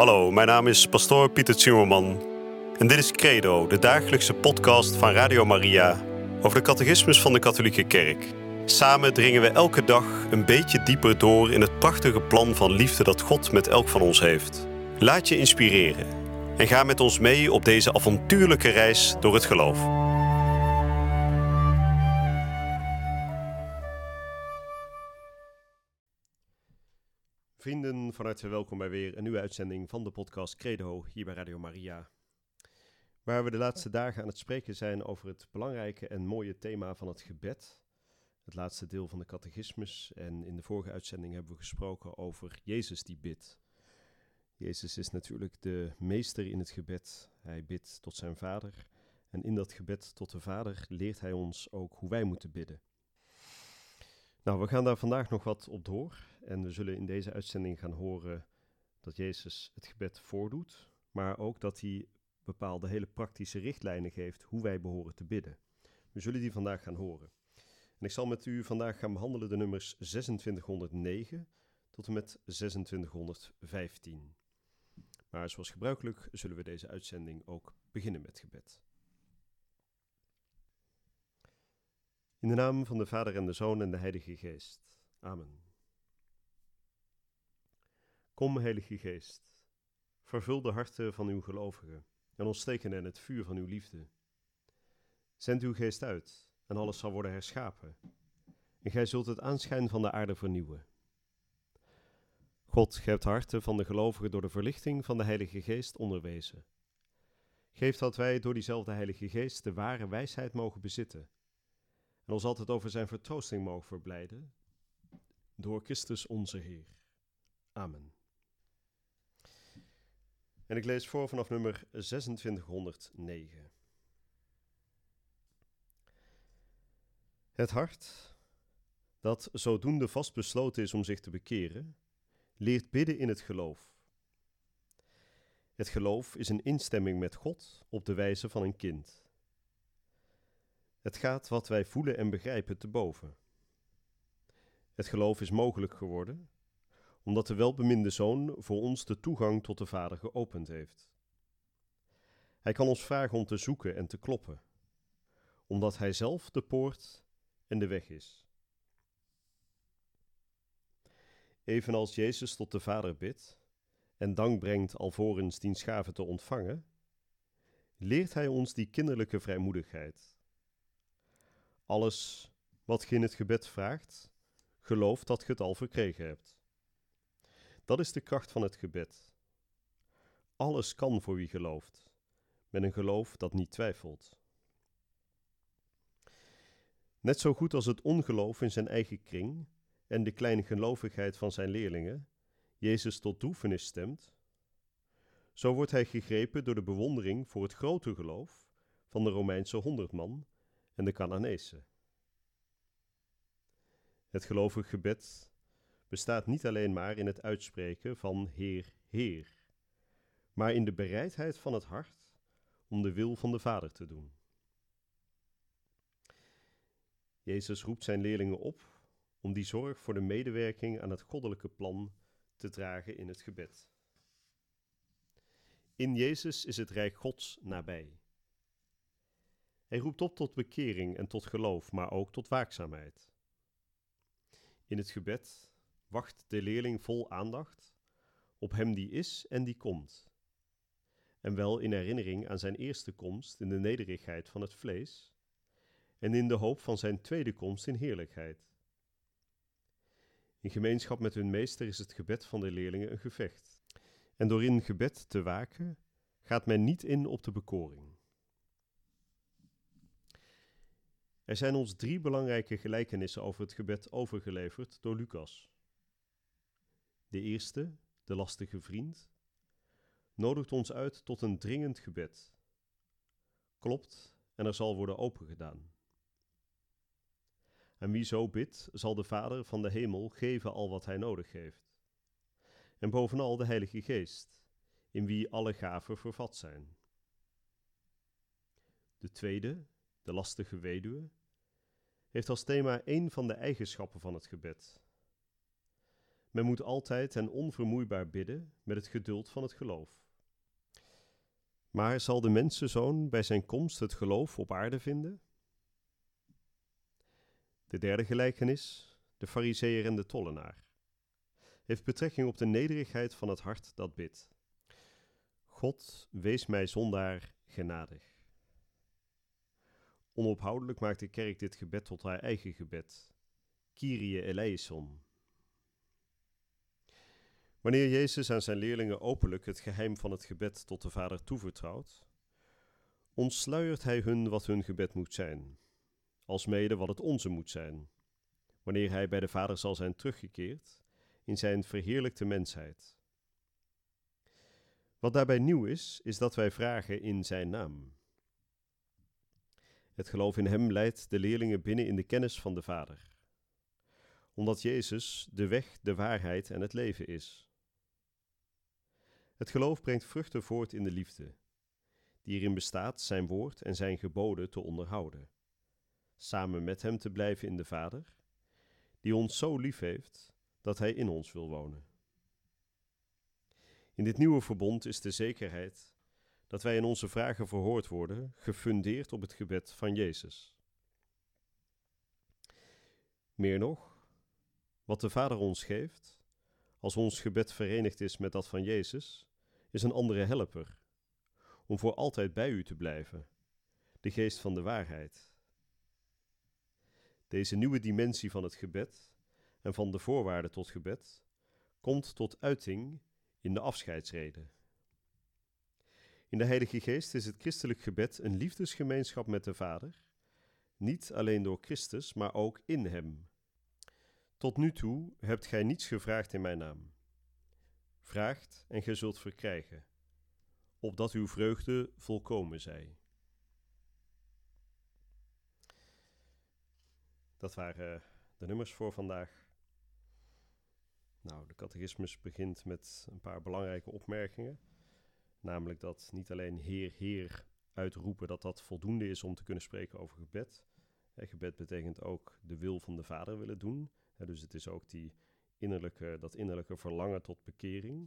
Hallo, mijn naam is pastoor Pieter Zimmerman en dit is Credo, de dagelijkse podcast van Radio Maria over de catechismus van de Katholieke Kerk. Samen dringen we elke dag een beetje dieper door in het prachtige plan van liefde dat God met elk van ons heeft. Laat je inspireren en ga met ons mee op deze avontuurlijke reis door het geloof. Vrienden, van harte welkom bij weer een nieuwe uitzending van de podcast Credo hier bij Radio Maria. Waar we de laatste dagen aan het spreken zijn over het belangrijke en mooie thema van het gebed. Het laatste deel van de catechismus. En in de vorige uitzending hebben we gesproken over Jezus die bidt. Jezus is natuurlijk de meester in het gebed. Hij bidt tot zijn Vader. En in dat gebed tot de Vader leert hij ons ook hoe wij moeten bidden. Nou, we gaan daar vandaag nog wat op door. En we zullen in deze uitzending gaan horen dat Jezus het gebed voordoet. Maar ook dat hij bepaalde hele praktische richtlijnen geeft hoe wij behoren te bidden. We zullen die vandaag gaan horen. En ik zal met u vandaag gaan behandelen de nummers 2609 tot en met 2615. Maar zoals gebruikelijk zullen we deze uitzending ook beginnen met gebed. In de naam van de Vader en de Zoon en de Heilige Geest. Amen. Kom, Heilige Geest, vervul de harten van uw gelovigen en ontsteek in hen het vuur van uw liefde. Zend uw geest uit en alles zal worden herschapen. En gij zult het aanschijn van de aarde vernieuwen. God, gij hebt de harten van de gelovigen door de verlichting van de Heilige Geest onderwezen. Geef dat wij door diezelfde Heilige Geest de ware wijsheid mogen bezitten en ons altijd over zijn vertroosting mogen verblijden, door Christus onze Heer. Amen. En ik lees voor vanaf nummer 2609. Het hart, dat zodoende vastbesloten is om zich te bekeren, leert bidden in het geloof. Het geloof is een instemming met God op de wijze van een kind. Het gaat wat wij voelen en begrijpen te boven. Het geloof is mogelijk geworden omdat de welbeminde Zoon voor ons de toegang tot de Vader geopend heeft. Hij kan ons vragen om te zoeken en te kloppen, omdat hij zelf de poort en de weg is. Evenals Jezus tot de Vader bidt en dank brengt alvorens diens gave te ontvangen, leert hij ons die kinderlijke vrijmoedigheid. Alles wat ge in het gebed vraagt, geloof dat ge het al verkregen hebt. Dat is de kracht van het gebed. Alles kan voor wie gelooft, met een geloof dat niet twijfelt. Net zo goed als het ongeloof in zijn eigen kring en de kleingelovigheid van zijn leerlingen Jezus tot droefenis stemt, zo wordt hij gegrepen door de bewondering voor het grote geloof van de Romeinse 100 man en de Canaanese. Het gelovig gebed bestaat niet alleen maar in het uitspreken van Heer, Heer, maar in de bereidheid van het hart om de wil van de Vader te doen. Jezus roept zijn leerlingen op om die zorg voor de medewerking aan het goddelijke plan te dragen in het gebed. In Jezus is het Rijk Gods nabij. Hij roept op tot bekering en tot geloof, maar ook tot waakzaamheid. In het gebed wacht de leerling vol aandacht op hem die is en die komt. En wel in herinnering aan zijn eerste komst in de nederigheid van het vlees en in de hoop van zijn tweede komst in heerlijkheid. In gemeenschap met hun meester is het gebed van de leerlingen een gevecht. En door in gebed te waken gaat men niet in op de bekoring. Er zijn ons 3 belangrijke gelijkenissen over het gebed overgeleverd door Lucas. De eerste, de lastige vriend, nodigt ons uit tot een dringend gebed. Klopt en er zal worden opengedaan. En wie zo bidt, zal de Vader van de hemel geven al wat hij nodig heeft. En bovenal de Heilige Geest, in wie alle gaven vervat zijn. De tweede, de lastige weduwe, heeft als thema één van de eigenschappen van het gebed. Men moet altijd en onvermoeibaar bidden met het geduld van het geloof. Maar zal de mensenzoon bij zijn komst het geloof op aarde vinden? De derde gelijkenis, de farizeeër en de tollenaar, heeft betrekking op de nederigheid van het hart dat bidt. God, wees mij zondaar genadig. Onophoudelijk maakt de kerk dit gebed tot haar eigen gebed. Kyrie eleison. Wanneer Jezus aan zijn leerlingen openlijk het geheim van het gebed tot de Vader toevertrouwt, ontsluiert hij hun wat hun gebed moet zijn, alsmede wat het onze moet zijn, wanneer hij bij de Vader zal zijn teruggekeerd in zijn verheerlijkte mensheid. Wat daarbij nieuw is dat wij vragen in zijn naam. Het geloof in hem leidt de leerlingen binnen in de kennis van de Vader, omdat Jezus de weg, de waarheid en het leven is. Het geloof brengt vruchten voort in de liefde, die erin bestaat zijn woord en zijn geboden te onderhouden, samen met hem te blijven in de Vader, die ons zo lief heeft dat hij in ons wil wonen. In dit nieuwe verbond is de zekerheid dat wij in onze vragen verhoord worden, gefundeerd op het gebed van Jezus. Meer nog, wat de Vader ons geeft, als ons gebed verenigd is met dat van Jezus, is een andere helper, om voor altijd bij u te blijven, de geest van de waarheid. Deze nieuwe dimensie van het gebed en van de voorwaarden tot gebed komt tot uiting in de afscheidsrede. In de Heilige Geest is het christelijk gebed een liefdesgemeenschap met de Vader, niet alleen door Christus, maar ook in hem. Tot nu toe hebt gij niets gevraagd in mijn naam. Vraagt en gij zult verkrijgen, opdat uw vreugde volkomen zij. Dat waren de nummers voor vandaag. Nou, de catechismus begint met een paar belangrijke opmerkingen. Namelijk dat niet alleen Heer, Heer uitroepen dat dat voldoende is om te kunnen spreken over gebed. Gebed betekent ook de wil van de Vader willen doen. Dus het is ook dat innerlijke verlangen tot bekering.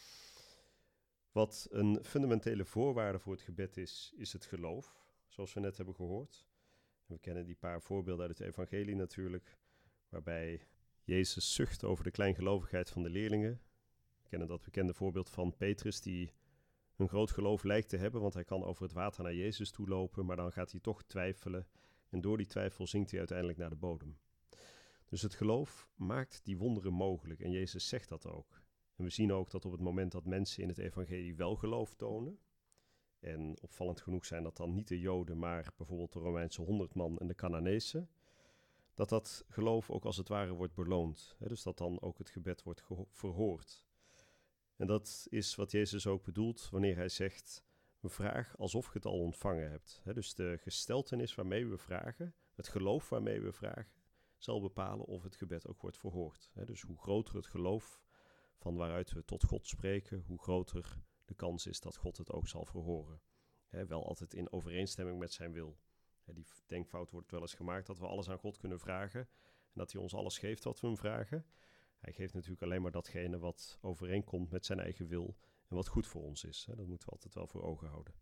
Wat een fundamentele voorwaarde voor het gebed is het geloof, zoals we net hebben gehoord. We kennen die paar voorbeelden uit het evangelie natuurlijk, waarbij Jezus zucht over de kleingelovigheid van de leerlingen. We kennen dat bekende voorbeeld van Petrus, die een groot geloof lijkt te hebben, want hij kan over het water naar Jezus toe lopen, maar dan gaat hij toch twijfelen. En door die twijfel zinkt hij uiteindelijk naar de bodem. Dus het geloof maakt die wonderen mogelijk en Jezus zegt dat ook. En we zien ook dat op het moment dat mensen in het evangelie wel geloof tonen, en opvallend genoeg zijn dat dan niet de Joden, maar bijvoorbeeld de Romeinse 100 man en de Cananezen, dat geloof ook als het ware wordt beloond. Dus dat dan ook het gebed wordt verhoord. En dat is wat Jezus ook bedoelt wanneer hij zegt, vraag alsof je het al ontvangen hebt. Dus de gesteltenis waarmee we vragen, het geloof waarmee we vragen, zal bepalen of het gebed ook wordt verhoord. Dus hoe groter het geloof van waaruit we tot God spreken, hoe groter de kans is dat God het ook zal verhoren. Wel altijd in overeenstemming met zijn wil. Die denkfout wordt wel eens gemaakt dat we alles aan God kunnen vragen en dat hij ons alles geeft wat we hem vragen. Hij geeft natuurlijk alleen maar datgene wat overeenkomt met zijn eigen wil en wat goed voor ons is. Dat moeten we altijd wel voor ogen houden.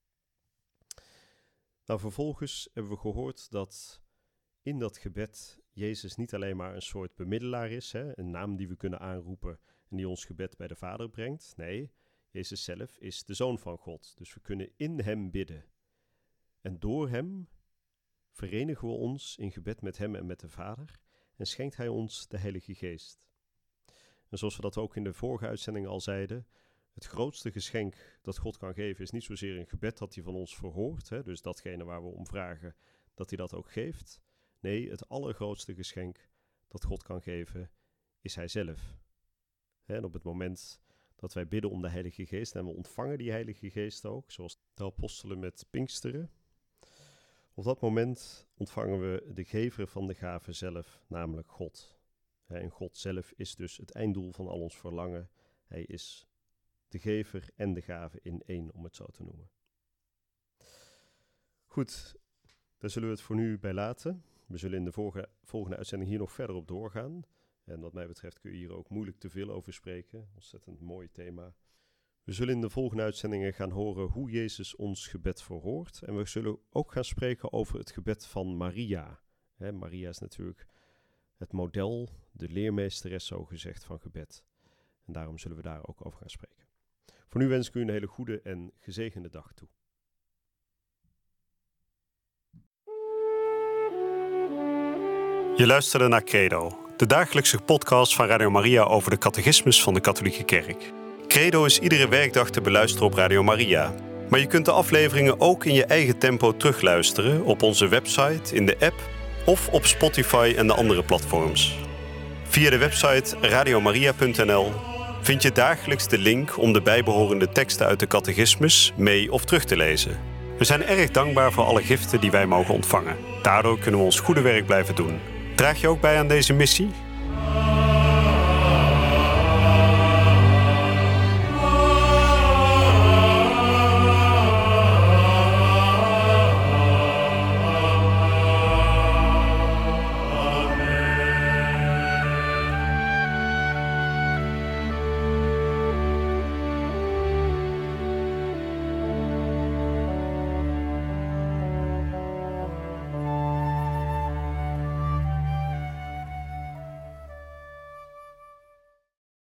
Nou, vervolgens hebben we gehoord dat in dat gebed Jezus niet alleen maar een soort bemiddelaar is, een naam die we kunnen aanroepen en die ons gebed bij de Vader brengt. Nee, Jezus zelf is de Zoon van God, dus we kunnen in hem bidden. En door hem verenigen we ons in gebed met hem en met de Vader en schenkt hij ons de Heilige Geest. En zoals we dat ook in de vorige uitzending al zeiden, het grootste geschenk dat God kan geven is niet zozeer een gebed dat hij van ons verhoort, dus datgene waar we om vragen, dat hij dat ook geeft. Nee, het allergrootste geschenk dat God kan geven is hij zelf. En op het moment dat wij bidden om de Heilige Geest en we ontvangen die Heilige Geest ook, zoals de apostelen met Pinksteren, op dat moment ontvangen we de gever van de gave zelf, namelijk God. En God zelf is dus het einddoel van al ons verlangen. Hij is de gever en de gave in één, om het zo te noemen. Goed, daar zullen we het voor nu bij laten. We zullen in de volgende uitzending hier nog verder op doorgaan. En wat mij betreft kun je hier ook moeilijk te veel over spreken. Ontzettend mooi thema. We zullen in de volgende uitzendingen gaan horen hoe Jezus ons gebed verhoort. En we zullen ook gaan spreken over het gebed van Maria. Maria is natuurlijk het model, de leermeesteres zogezegd van gebed. En daarom zullen we daar ook over gaan spreken. Voor nu wens ik u een hele goede en gezegende dag toe. Je luisterde naar Credo, de dagelijkse podcast van Radio Maria over de catechismus van de Katholieke Kerk. Credo is iedere werkdag te beluisteren op Radio Maria. Maar je kunt de afleveringen ook in je eigen tempo terugluisteren op onze website, in de app of op Spotify en de andere platforms. Via de website radiomaria.nl vind je dagelijks de link om de bijbehorende teksten uit de catechismus mee of terug te lezen. We zijn erg dankbaar voor alle giften die wij mogen ontvangen. Daardoor kunnen we ons goede werk blijven doen. Draag je ook bij aan deze missie?